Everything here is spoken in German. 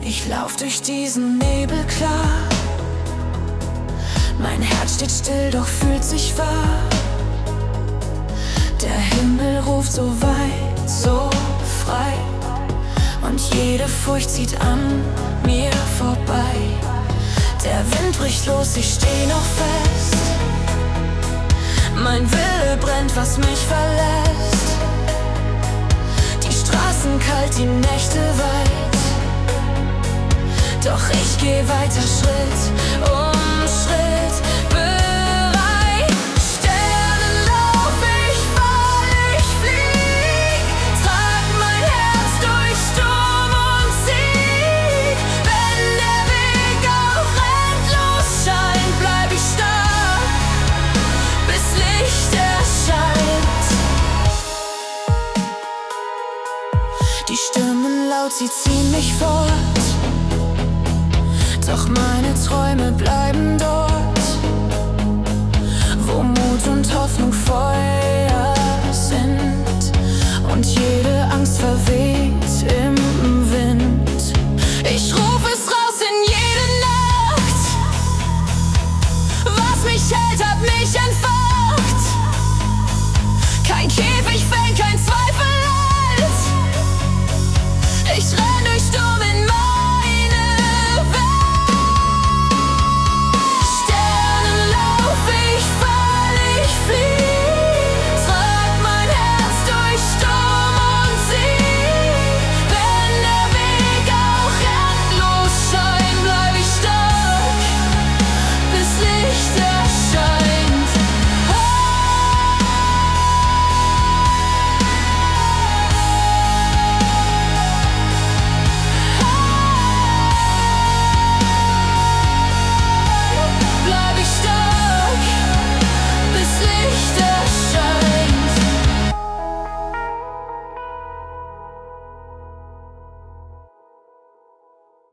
Ich lauf durch diesen Nebel klar. Mein Herz steht still, doch fühlt sich wahr. Der Himmel ruft so weit, so frei, und jede Furcht zieht an mir vorbei. Der Wind bricht los, ich steh noch fest. Mein Wille brennt, was mich verlässt. Die Straßen kalt, die Nächte weit, doch ich geh weiter Schritt um Schritt. Bereit, Sternenlauf, ich fall, ich flieg, trag mein Herz durch Sturm und Sieg. Wenn der Weg auch endlos scheint, bleib ich stark, bis Licht erscheint. Die Stimmen laut, sie ziehen mich fort, doch meine Träume bleiben dort, wo Mut und Hoffnung Feuer sind und jede Angst verweht.